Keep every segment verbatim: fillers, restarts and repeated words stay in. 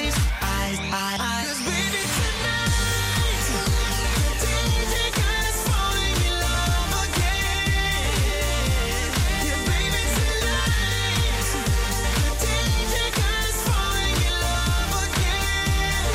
eyes, eyes, eyes, eyes. 'Cause baby tonight, the D J got us falling in love again. Yeah, baby tonight, the D J got us falling in love again.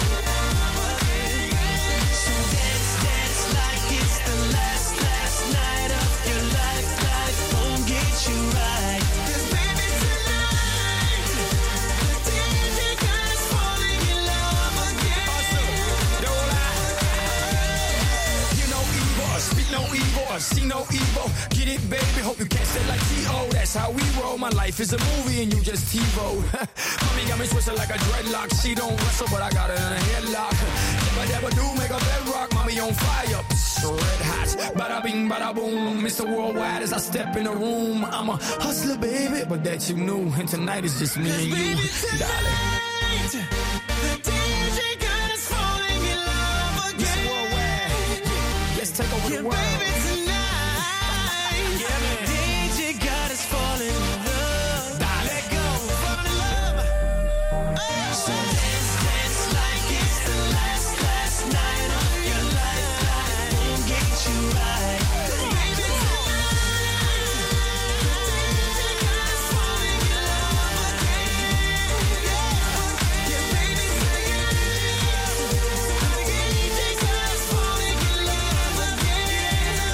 So dance, dance like it's the last, last night of your life, life won't get you right. 'Cause baby tonight, the D J got us falling in love again. Don't lie. You know evil, speak no evil, see no evil. Get it, baby, hope you catch that like T O. That's how we roll. My life is a movie and you just TiVo. Mommy got me twisted like a dreadlock. She don't wrestle, but I got her in a headlock. If I ever do make a bedrock, mommy on fire. Red hot, bada bing, bada boom. Mister Worldwide as I step in the room. I'm a hustler, baby, but that you knew. And tonight is just me and you, Baby darling. tonight, the D J got us falling in love Mister again. Worldwide, let's take over Yeah, the world. baby tonight, the D J got us falling in love. Let go, fall in love. Oh. So dance, dance like it's the last, last night of your life. Life won't get you right. 'Cause baby tonight, the D J got us falling in love again. Yeah, baby tonight, the D J got us falling in love again.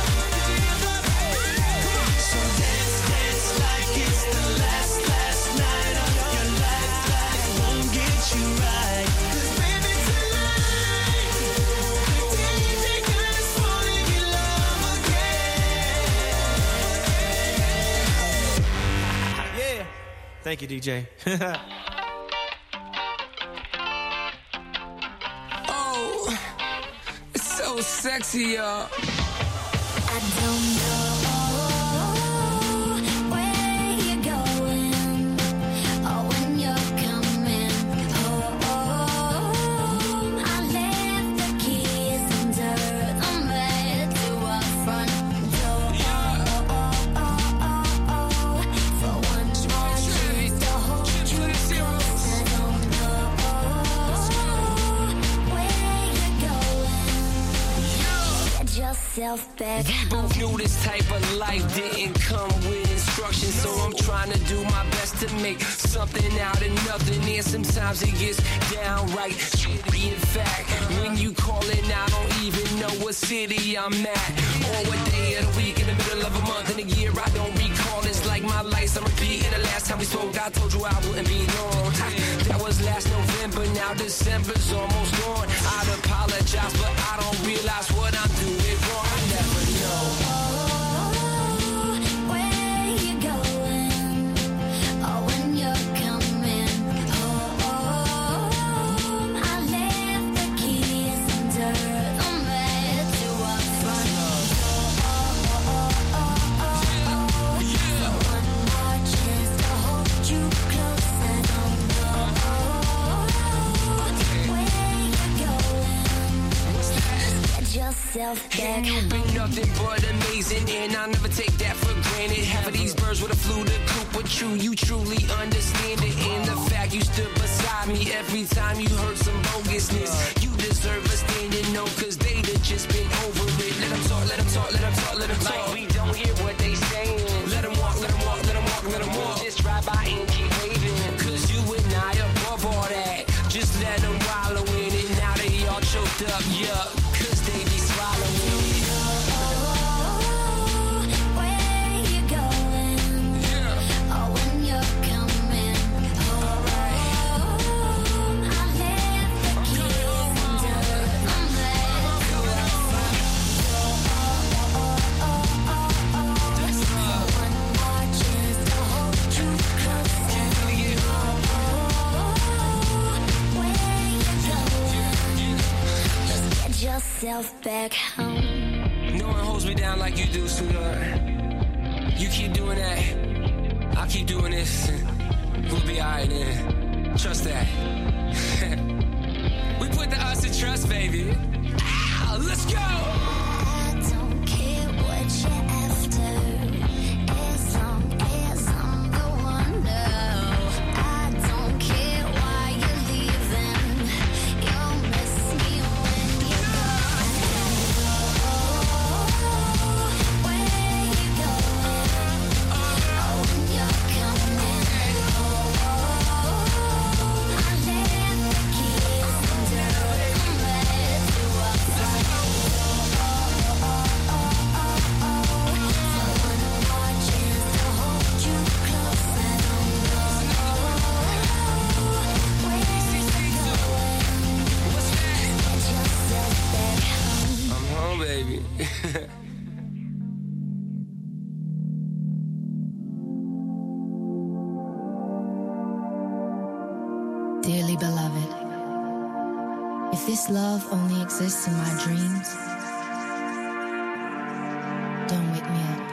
So dance, dance like it's the last, last night of your life. Life won't get you right. 'Cause baby tonight, the D J got us falling in love again. Yeah. Thank you, D J. Oh, it's so sexy, y'all. I don't know where you're going or when you're coming home. I left the keys under the bed to our front door. For one more chance to hold you close. I don't know where you're going. Get yourself back We both knew this type of life didn't come with instructions, so I'm trying to do my best to make something out of nothing. And sometimes it gets downright shitty. In fact, when you callin', I don't even know what city I'm at or what day of the week, in the middle of a month, in a year I don't recall. It's like my life's I'm repeating. The last time we spoke, I told you I wouldn't be long. That was last November, now December's almost gone. I'd apologize, but I don't realize what I'm doing wrong. I never know. where you're going or when you're coming home. I left the keys under the bed to our front door. One more chance to hold you close. I don't know where you're going. Get yourself back And you've been nothing but amazing, and I'll never take that for granted. Half of these birds would have flew the coop with you. You truly understand it, and the fact you stood beside me every time you heard some bogusness. You deserve a standing no, 'cause they'd have just been over it. Let them talk, let them talk, let them talk, let them talk. Like we don't hear what they saying. Let them walk, let them walk, let them walk, let them walk. Just drive by and keep waving, 'cause you and I above all that. Just let them wallow in it. Now they all choked up, yeah, 'cause they be swallowing it. where you're going or when you're coming home. I left the keys under the bed to our front door. One more chance to hold you close. I don't know where you're going. Just get yourself back home. No one holds me down like you do, sweetheart. You keep doing that, I'll keep doing this. We'll be alright then. Trust that. We put the us in trust, baby. Ow, let's go! I don't care what you're after, as long as I'm the one. No, I don't care why you're leaving. If this love only exists in my dreams, don't wake me up.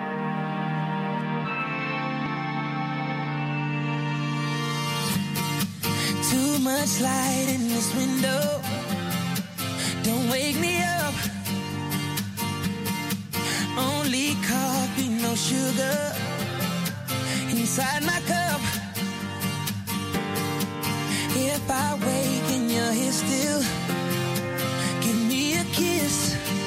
Too much light in this window, don't wake me up. Only coffee, no sugar inside my cup. If I wake and you're here still, give me a kiss.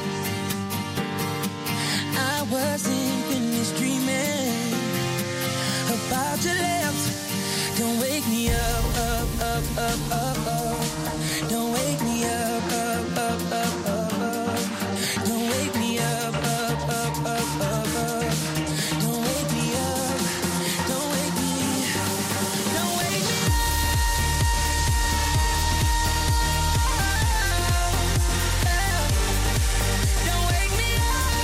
I wasn't finished dreaming about your lips. Don't wake me up, up, up, up, up, up. Don't wake me up, up, up, up, up, up. Don't wake me up, up, up, up, up, up. Don't wake me up, don't wake me, don't wake me up. Don't wake me up.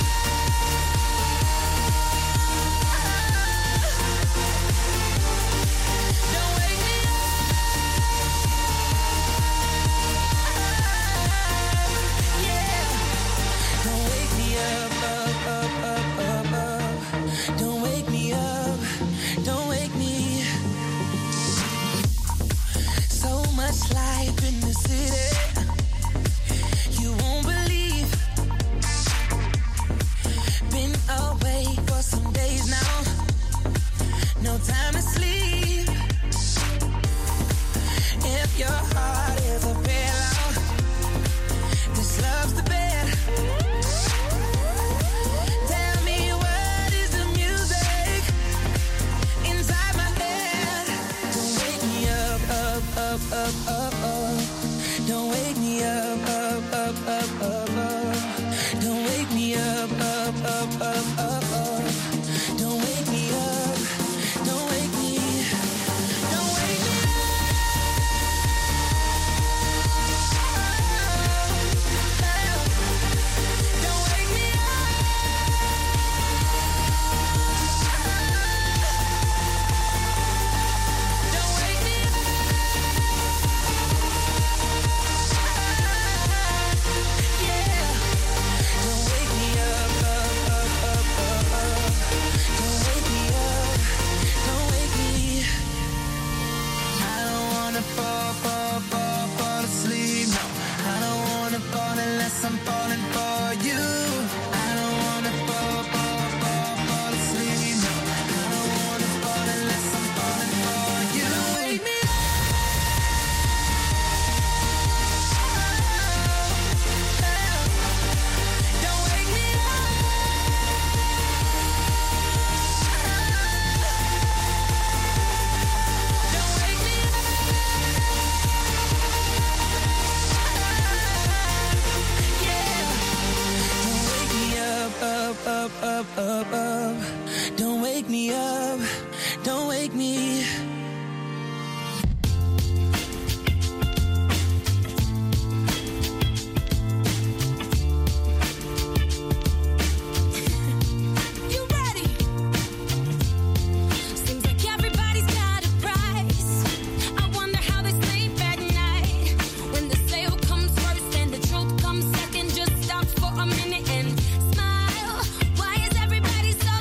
Don't wake me up. Yeah. Don't wake me up, up, up, up, up, up. Don't wake me up. Don't wake me. So much life in the city, you won't believe. Been away for some days now, no time to sleep. If your heart is a pillow, this love's the bed. Tell me what is the music inside my head. Don't wake me up, up, up, up, up, up. Don't wake me up, up, up, up, up, up. Don't wake me up, up, up, up, up, up. Don't wake me up, don't wake me, don't wake me up. Don't wake me up. Don't wake me up. Yeah. Don't wake me up, up, up, up, up, up. Don't wake me up, don't wake me. I don't wanna fall, fall, fall, fall asleep. No, I don't wanna fall unless I'm falling for you. I don't wanna fall, fall, fall, fall asleep. No, I don't wanna fall unless I'm falling for you. Wake me up. Don't wake me up. Don't wake me up. Yeah. Don't wake me up, up, up, up, up, up. Don't wake me up. Don't wake me. You ready? Seems like everybody's got a price. I wonder how they sleep at night. When the sale comes first and the truth comes second, just stop for a minute and smile. Why is everybody so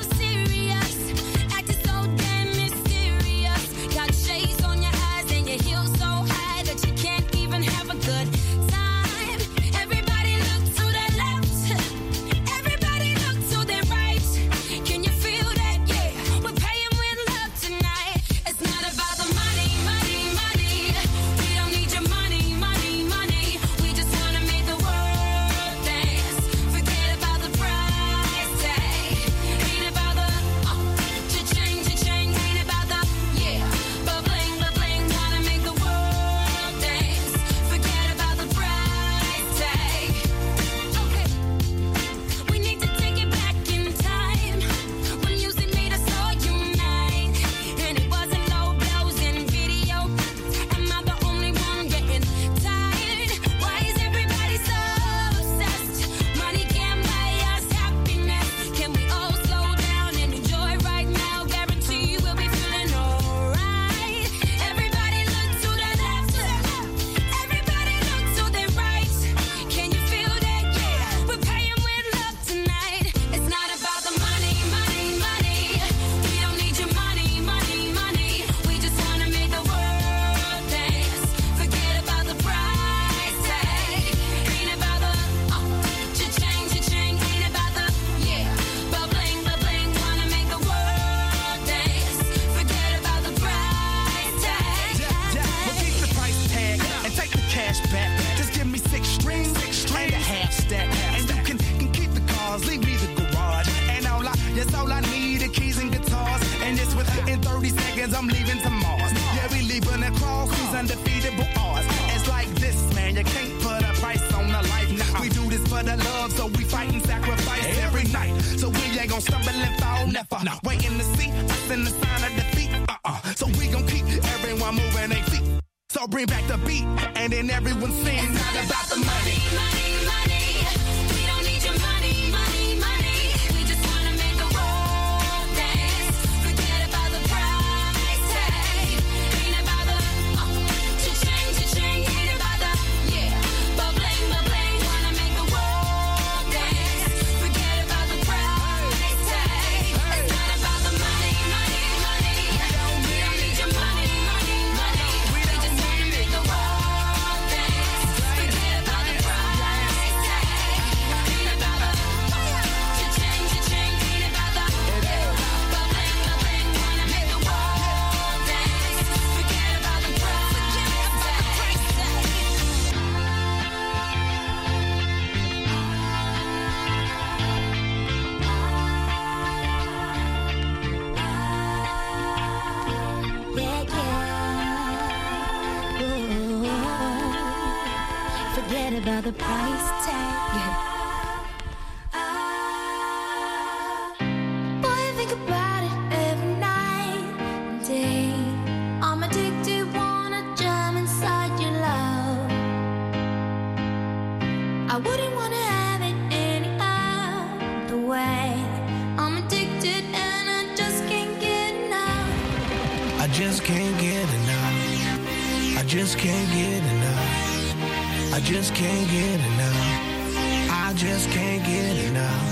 past that. And you can, can keep the cars, leave me the garage. And all I, that's all I need, the keys and guitars. And it's within thirty seconds, I'm leaving to Mars. Yeah, we leaving across these undefeatable odds. It's like this, man, you can't put a price on a life. Nah, we do this for the love, so we fight and sacrifice every night. So we ain't gon' stumble and fall, never. Nah, waiting to see us in the sign of defeat. Uh-uh. So we gon' keep everyone moving their feet. So bring back the beat, and then everyone sings. It's not about the money, money, money. We don't need your money, money, money. We just wanna make the world dance. Forget about the price tag. Ain't about the uh, cha-ching, cha-ching. Ain't about the yeah, bubbling, bubbling. Wanna make the world dance. Forget about the price tag. It's not about the money, money, money. We don't need your money, money, money. We just wanna make the world dance. Forget about the price tag. Ain't about the cha-ching, cha-ching. Ain't about the yeah, bubbling, bubbling. Wanna make the world dance. Forget about the price tag. Yeah, yeah. Ooh. Forget about the price tag. Boy, I think about it every night and day. I'm addicted, wanna jump inside your love. I wouldn't wanna have it any other way. I'm addicted and I just can't get enough. I just can't get enough. I just can't get enough. I just can't get enough. I just can't get enough.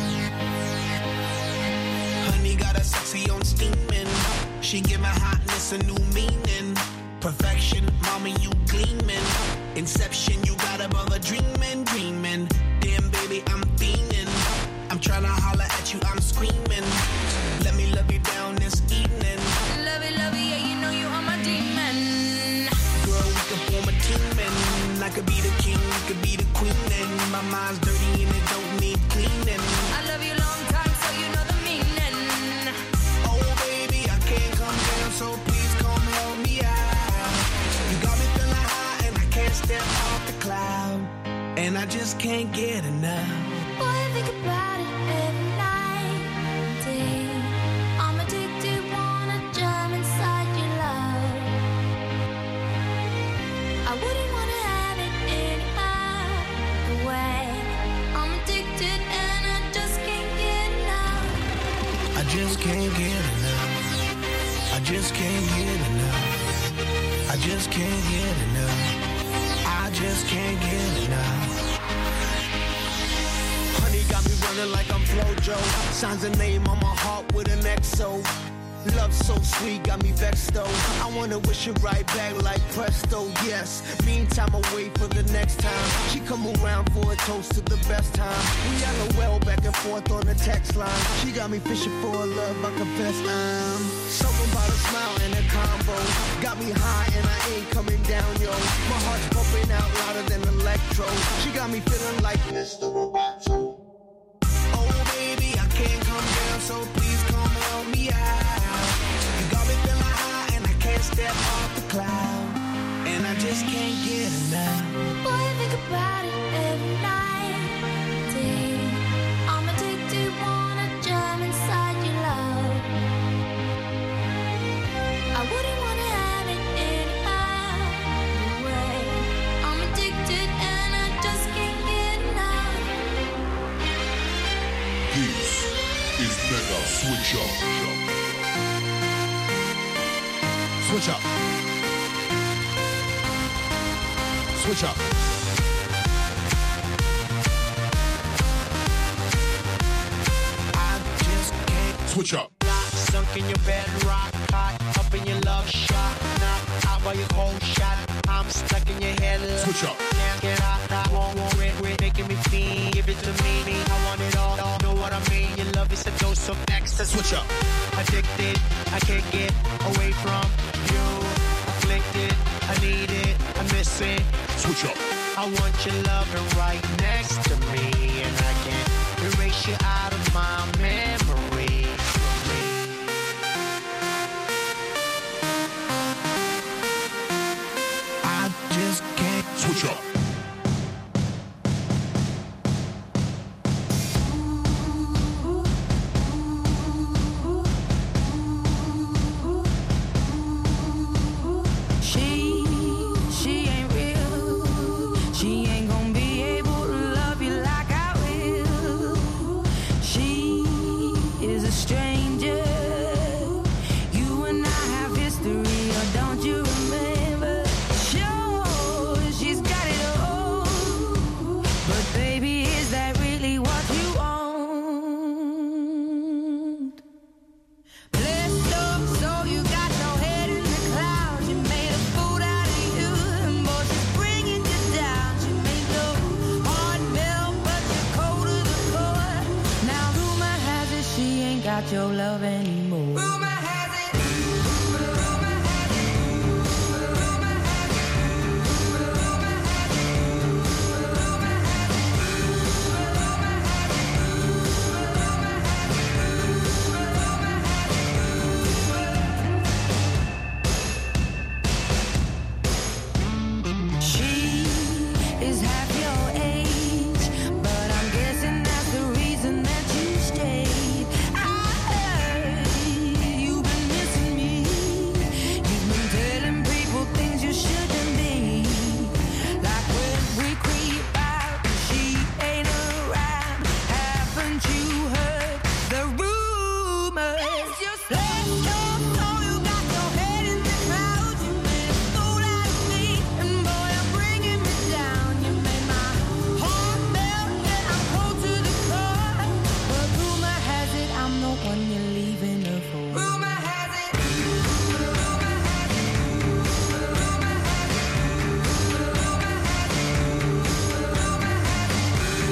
Honey got a sexy on steaming. She give my hotness a new meaning. Perfection, mama, you gleaming. Inception, you got a brother dreaming, dreaming. Damn, baby, I'm fiending. I'm trying to holler at you, I'm screaming. Let me love you down this evening. Love it, love it, yeah, you know you are my demon. Girl, we can form a team and I could be the king, you could be the queen. And my mind's dirty and it don't need cleaning. I love you long time, so you know the meaning. Oh, baby, I can't come down, so please come help me out. You got me feeling high and I can't step off the cloud. And I just can't get enough. Boy, I think about it every night and day. I'm addicted, wanna jump inside your love. I wouldn't wanna have it any other way. I'm addicted and I just can't get enough. I just can't get enough. I just can't get enough. I just can't get enough. I just can't get enough. Honey got me running like I'm Flojo. Signs a name on my heart with an X O. Love so sweet, got me vexed though. I wanna wish it right back like presto, yes. Meantime, I wait for the next time. She come around for a toast to the best time. We LOL back and forth on the text line. She got me fishing for a love, I confess I'm something about a smile and a combo. Got me high and I ain't coming down, yo. My heart's pumping out louder than electro. She got me feeling like Mister Roboto. Oh baby, I can't come down, so please come help me out. You got me feeling high and I can't step off the cloud. And I just can't get enough. Boy, I think about it every night and day. I'm addicted, wanna jump inside your love. I wouldn't wanna have it any other way. I'm addicted and I just can't get enough. This is Mega Switch Up. Switch up. Switch up. I just can't Switch up. sunk in your bed, rock hot, up in your love shot, knock out by your cold shot. I'm stuck in your head. Switch up. Can't get out, I won't want it, it, making me feel. Give it to me, I want it all. Know what I mean? Your love is a dose of ecstasy. Switch up. Addicted, I can't get away from you. Afflicted, I need it, I miss it. Switch up. I I want your loving right next to me, and I can't erase you out of my memory. I just can't Switch up. She, she ain't real. She ain't gonna be able to love you like I will. She is a stranger. You and I have history, or don't you remember? Sure, she's got it all. But baby, is that really what you want? Blessed up, so you got no head in the clouds. You made a fool out of you, and boy, she's bringing you down. She made your heart melt, but you're cold to the core. Now rumor has it she ain't got your love anymore. Rumor has it. Rumor has it. Rumor has it. Rumor has it. Rumor has it. She is half your age, but I'm guessing that's the reason that you stayed. I heard you've been missing me. You've been telling people things you shouldn't be. Like when we creep out, she ain't around. Haven't you heard the rumors? Just let your soul, you got your head in the clouds. You made a fool out of me, and boy, you're bringing me down. You made my heart melt, and I'm cold to the core. But rumor has it I'm the one you're leaving her for. Rumor has it. Rumor has it. Rumor has it. Rumor has it. Rumor has it.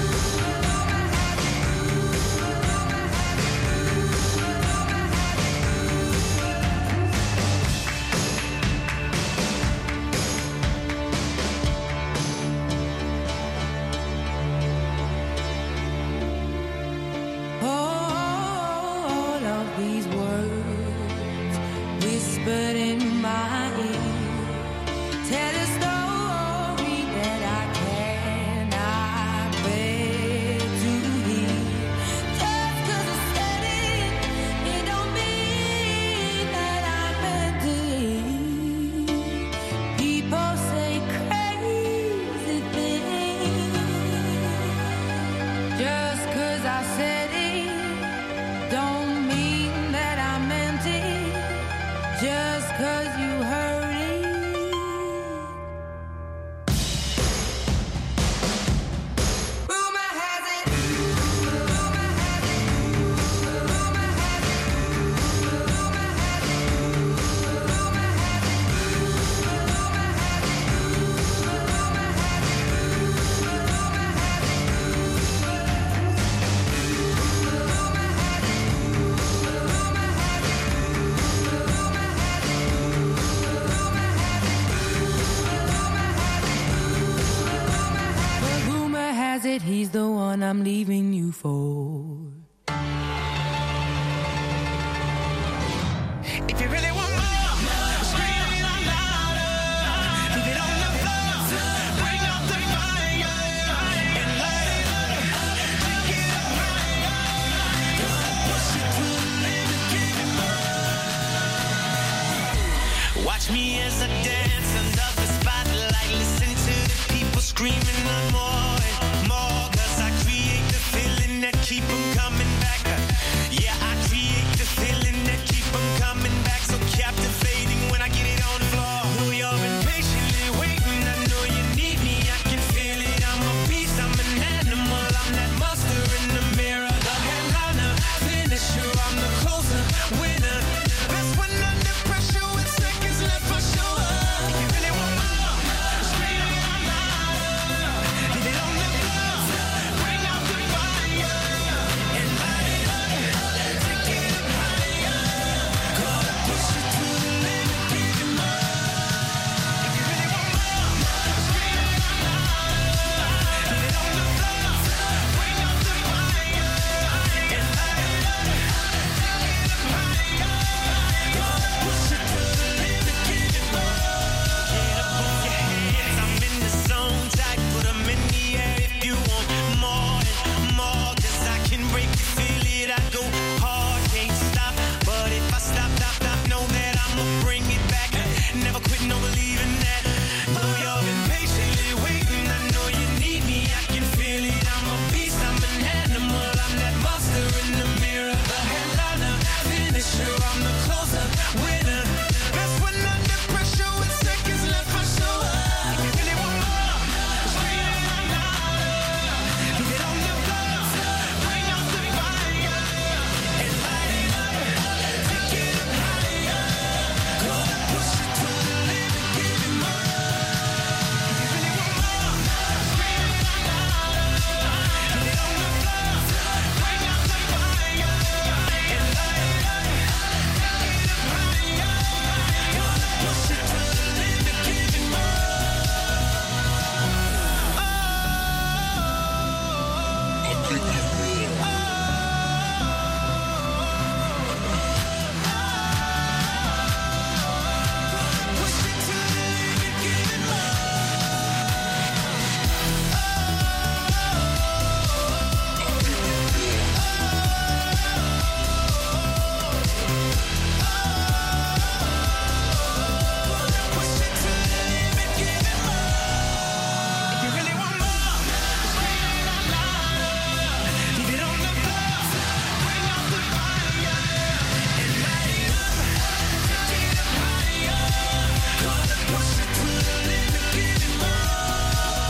All of these words whispered in my ear tell a story that I cannot bear to hear. Just 'cause I said it, it don't mean that I meant it. People say crazy things. Just 'cause I said it don't mean that I meant it. Just 'cause you heard it. Rumor has it. Rumor has it. Rumor has it. Rumor has it. Rumor has it. Rumor has it. Rumor has it. Rumor has it. But rumor has it he's the one I'm leaving you for.